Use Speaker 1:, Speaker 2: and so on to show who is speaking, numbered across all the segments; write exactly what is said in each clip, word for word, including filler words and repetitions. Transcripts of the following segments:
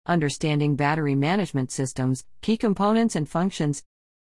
Speaker 1: Understanding Battery Management Systems, Key Components and Functions.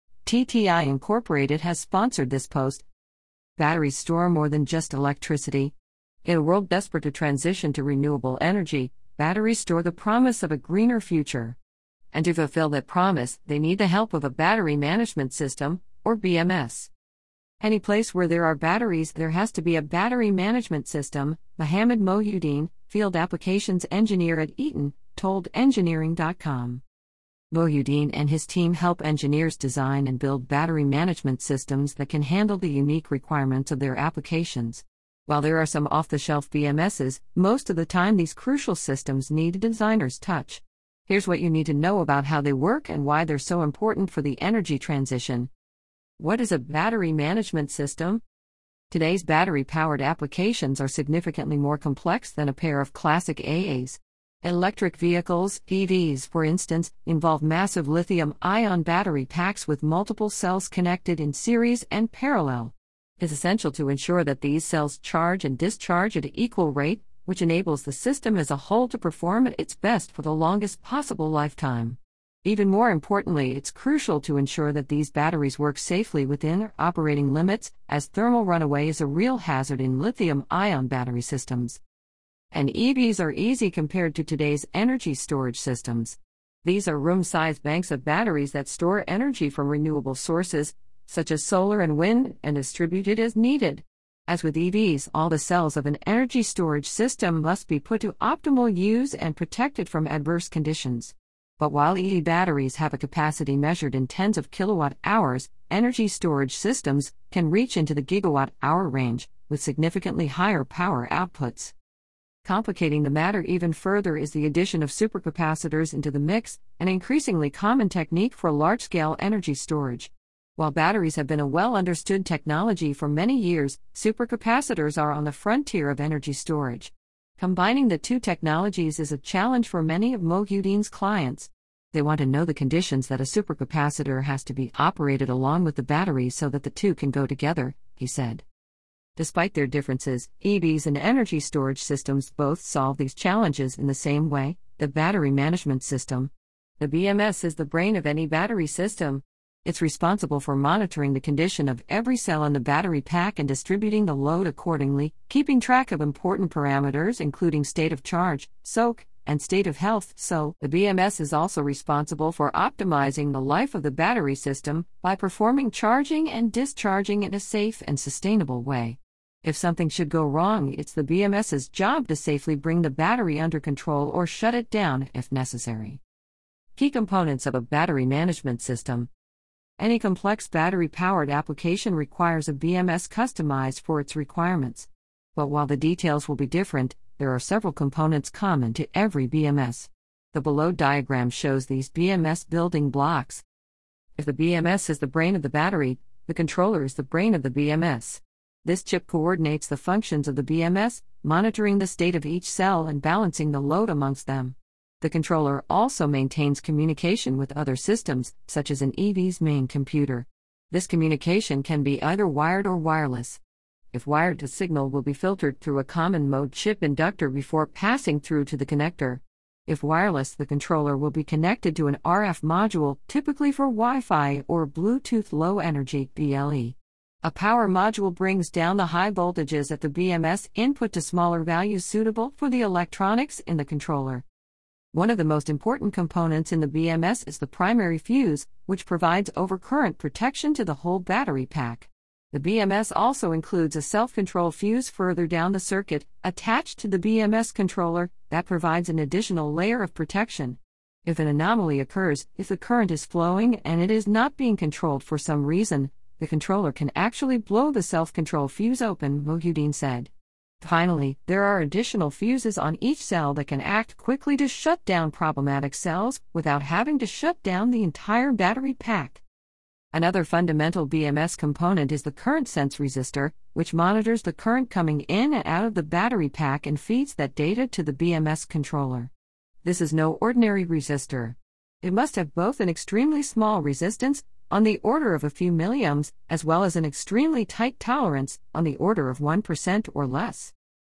Speaker 1: T T I Incorporated has sponsored this post. Batteries store more than just electricity. In a world desperate to transition to renewable energy, batteries store the promise of a greener future. And to fulfill that promise, they need the help of a battery management system, or B M S. Any place where there are batteries, there has to be a battery management system, Mohammed Mohyuddin, field applications engineer at Eaton, told engineering dot com. Mohyuddin and his team help engineers design and build battery management systems that can handle the unique requirements of their applications. While there are some off-the-shelf B M Ss, most of the time these crucial systems need a designer's touch. Here's what you need to know about how they work and why they're so important for the energy transition. What is a battery management system? Today's battery-powered applications are significantly more complex than a pair of classic A As. Electric vehicles, E Vs for instance, involve massive lithium-ion battery packs with multiple cells connected in series and parallel. It's essential to ensure that these cells charge and discharge at an equal rate, which enables the system as a whole to perform at its best for the longest possible lifetime. Even more importantly, it's crucial to ensure that these batteries work safely within their operating limits, as thermal runaway is a real hazard in lithium-ion battery systems. And E Vs are easy compared to today's energy storage systems. These are room-sized banks of batteries that store energy from renewable sources, such as solar and wind, and distribute it as needed. As with E Vs, all the cells of an energy storage system must be put to optimal use and protected from adverse conditions. But while E V batteries have a capacity measured in tens of kilowatt hours, energy storage systems can reach into the gigawatt-hour range, with significantly higher power outputs. Complicating the matter even further is the addition of supercapacitors into the mix, an increasingly common technique for large-scale energy storage. While batteries have been a well-understood technology for many years, supercapacitors are on the frontier of energy storage. Combining the two technologies is a challenge for many of Mohyuddin's clients. They want to know the conditions that a supercapacitor has to be operated along with the battery so that the two can go together, he said. Despite their differences, E Vs and energy storage systems both solve these challenges in the same way: the battery management system. The B M S is the brain of any battery system. It's responsible for monitoring the condition of every cell in the battery pack and distributing the load accordingly, keeping track of important parameters including state of charge, S O C, and state of health, S O. The B M S is also responsible for optimizing the life of the battery system by performing charging and discharging in a safe and sustainable way. If something should go wrong, it's the B M S's job to safely bring the battery under control or shut it down if necessary. Key components of a battery management system. Any complex battery-powered application requires a B M S customized for its requirements. But while the details will be different, there are several components common to every B M S. The below diagram shows these B M S building blocks. If the B M S is the brain of the battery, the controller is the brain of the B M S. This chip coordinates the functions of the B M S, monitoring the state of each cell and balancing the load amongst them. The controller also maintains communication with other systems, such as an E V's main computer. This communication can be either wired or wireless. If wired, the signal will be filtered through a common mode chip inductor before passing through to the connector. If wireless, the controller will be connected to an R F module, typically for Wi-Fi or Bluetooth Low Energy (B L E). A power module brings down the high voltages at the B M S input to smaller values suitable for the electronics in the controller. One of the most important components in the B M S is the primary fuse, which provides overcurrent protection to the whole battery pack. The B M S also includes a self-control fuse further down the circuit, attached to the B M S controller, that provides an additional layer of protection. If an anomaly occurs, if the current is flowing and it is not being controlled for some reason, the controller can actually blow the self-control fuse open, Mohyuddin said. Finally, there are additional fuses on each cell that can act quickly to shut down problematic cells without having to shut down the entire battery pack. Another fundamental B M S component is the current sense resistor, which monitors the current coming in and out of the battery pack and feeds that data to the B M S controller. This is no ordinary resistor. It must have both an extremely small resistance, on the order of a few milliohms, as well as an extremely tight tolerance, on the order of one percent or less.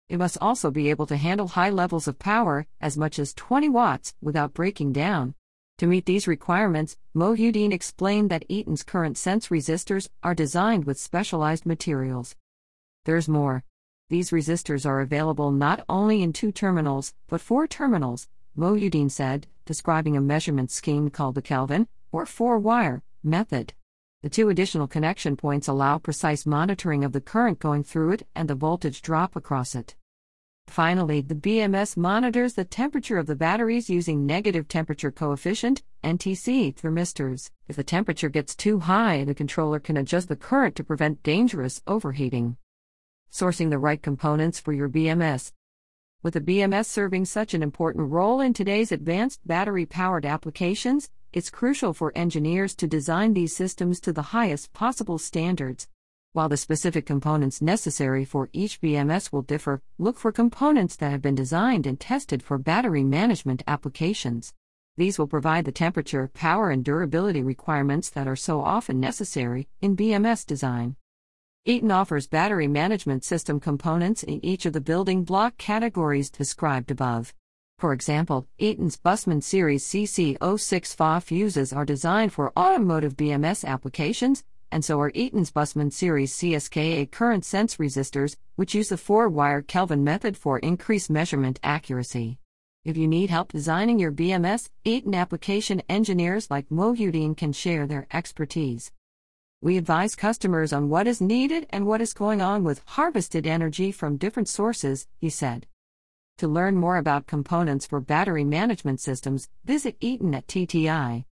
Speaker 1: It must also be able to handle high levels of power, as much as twenty watts, without breaking down. To meet these requirements, Mohudeen explained that Eaton's current sense resistors are designed with specialized materials. There's more. These resistors are available not only in two terminals, but four terminals, Mohudeen said, describing a measurement scheme called the Kelvin, or four-wire, method. The two additional connection points allow precise monitoring of the current going through it and the voltage drop across it. Finally, the B M S monitors the temperature of the batteries using negative temperature coefficient, N T C, thermistors. If the temperature gets too high, the controller can adjust the current to prevent dangerous overheating. Sourcing the right components for your B M S. With the B M S serving such an important role in today's advanced battery-powered applications, it's crucial for engineers to design these systems to the highest possible standards. While the specific components necessary for each B M S will differ, look for components that have been designed and tested for battery management applications. These will provide the temperature, power, and durability requirements that are so often necessary in B M S design. Eaton offers battery management system components in each of the building block categories described above. For example, Eaton's Bussmann Series C C zero six F A fuses are designed for automotive B M S applications, and so are Eaton's Bussmann Series C S K A current sense resistors, which use the four-wire Kelvin method for increased measurement accuracy. If you need help designing your B M S, Eaton application engineers like Mohudeen can share their expertise. We advise customers on what is needed and what is going on with harvested energy from different sources, he said. To learn more about components for battery management systems, visit Eaton at T T I.